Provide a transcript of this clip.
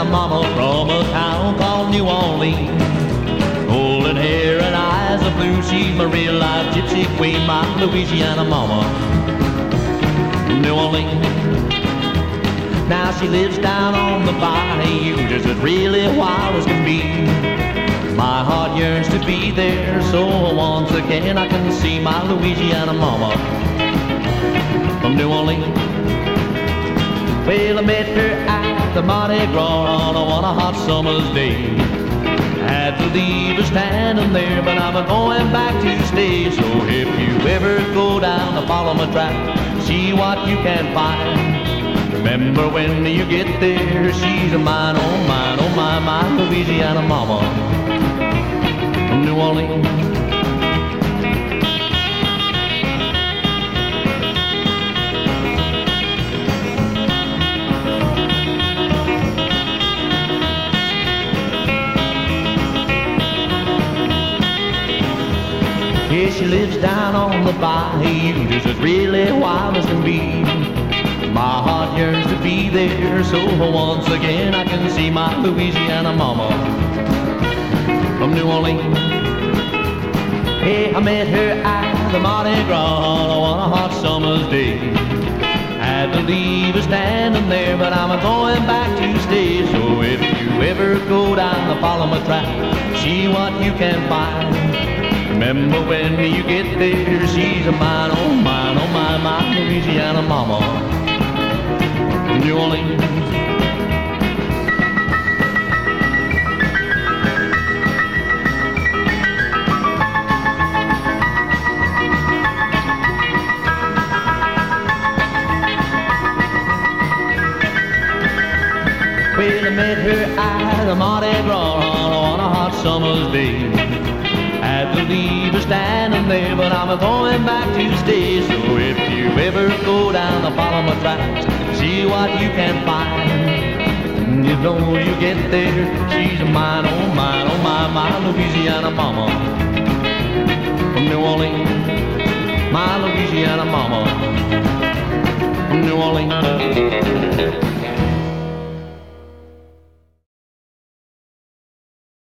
Louisiana mama from a town called New Orleans. Golden hair and eyes of blue, she's my real life gypsy queen, my Louisiana mama from New Orleans. Now she lives down on the bayou, just as really wild as can be. My heart yearns to be there, so once again I can see my Louisiana mama from New Orleans. Well, I met her at the Mardi Gras on a hot summer's day. Had to leave her standing there, but I'm going back to stay. So if you ever go down to follow my track, see what you can find. Remember when you get there, she's a mine, oh mine, oh my, my Louisiana mama from New Orleans. Yeah, she lives down on the bayou, just as really wild as can be. My heart yearns to be there, so once again I can see my Louisiana mama from New Orleans. Hey, I met her at the Mardi Gras on a hot summer's day. Had to leave her standing there, but I'm going back to stay. So if you ever go down to follow my track, see what you can find. Remember when you get there, she's a mine, oh mine, oh my, my Louisiana mama from New Orleans. Well, I met her at the Mardi Gras on a hot summer's day. Had to leave her standing there, but I'm going back to stay. So if you ever go down to follow my tracks, see what you can find. You know you get there, she's a mine, oh mine, oh my, my Louisiana mama from New Orleans.